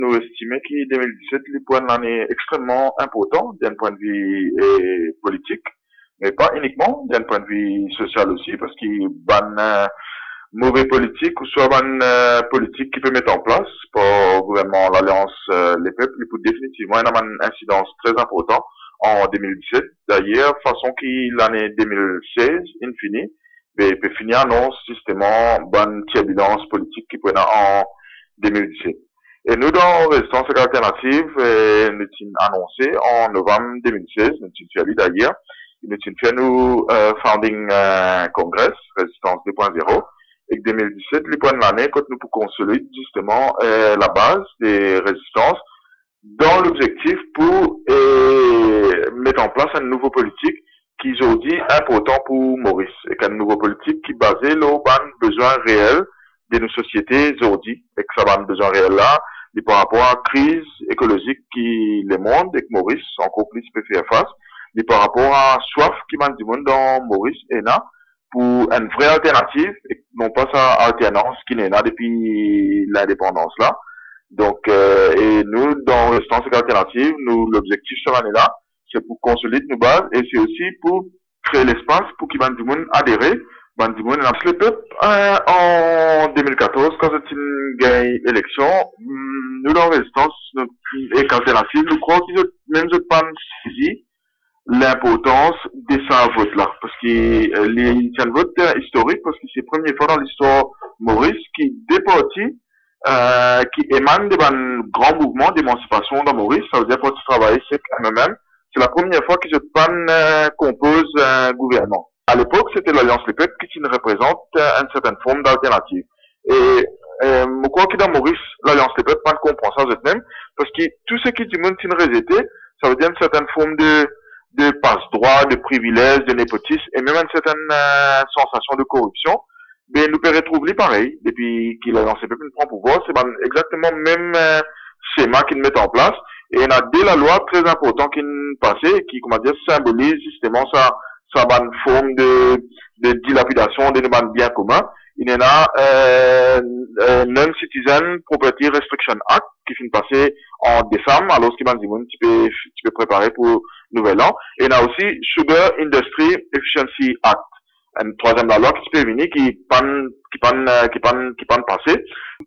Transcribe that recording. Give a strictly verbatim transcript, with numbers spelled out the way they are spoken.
Nous estimons que deux mille dix-sept, le point l'année extrêmement important d'un point de vue eh, politique, mais pas uniquement d'un point de vue social aussi, parce qu'il y a une mauvaise politique ou soit une euh, politique qui peut mettre en place pour le gouvernement, l'Alliance, euh, les peuples, pour définitivement avoir une incidence très importante en deux mille dix-sept. D'ailleurs, façon que l'année deux mille seize, infini, mais peut finir non, systématiquement, bonne turbulence politique qui peut avoir en deux mille dix-sept. Et nous, dans Résistance alternative, eh, nous avons annoncé en novembre deux mille seize, nous avons fait d'ailleurs, nous avons fait nous euh, founding euh, congress, Résistance deux point zéro, et que deux mille dix-sept, les points de l'année, quand nous pouvons consolider justement euh, la base des résistances dans l'objectif pour euh, mettre en place une nouvelle politique qui est aujourd'hui important pour Maurice, et qu'une nouvelle politique qui est basée sur les besoins réels de nos sociétés aujourd'hui, et que ça va un besoin réel là, et par rapport à la crise écologique qui le monde, et que Maurice, encore plus, peut faire face, et par rapport à la soif qui m'a du monde dans Maurice et là, pour une vraie alternative, et non pas sa alternance qui n'est là depuis l'indépendance là. Donc, euh, et nous, dans Résistance alternative, nous, l'objectif sur l'année là, c'est pour consolider nos bases, et c'est aussi pour créer l'espace pour qu'il y ait du monde adhérer. Bandimoun a le peuple euh, en deux mille quatorze, quand c'est une gagne élection, nous dans Résistance et alternative, nous croyons qu'ils ont même pas saisi l'importance de ce vote-là. Parce que euh, les, c'est un vote historique, parce que c'est la première fois dans l'histoire Maurice qui départit, euh, qui émane d'un grand mouvement d'émancipation dans Maurice. Ça veut dire quand tu travailles, c'est quand même, c'est la première fois qu'ils euh, composent un gouvernement. À l'époque, c'était l'Alliance Les Peuples qui représente euh, une certaine forme d'alternative. Et euh, je crois que dans Maurice, l'Alliance Les Peuples pas comprend ça même, parce que tout ce qui dit monde qui rejeté, ça veut dire une certaine forme de de passe-droit, de privilèges, de népotisme, et même une certaine euh, sensation de corruption. Mais nous peut retrouver pareil, depuis que l'Alliance Les Peuples prend pouvoir, c'est ben, exactement le même euh, schéma qu'ils mettent en place. Et il y a dès la loi très important qui passait, qui, comment dire, symbolise justement ça ça va une forme de, de dilapidation des biens communs. Il y en a euh, euh, Non-Citizen Property Restriction Act qui finit de passer en décembre, alors qu'il tu peux, tu peux préparer pour Nouvel An. Et il y en a aussi Sugar Industry Efficiency Act, une troisième la loi qui peut venir, qui panne, qui panne, qui panne, qui panne passer.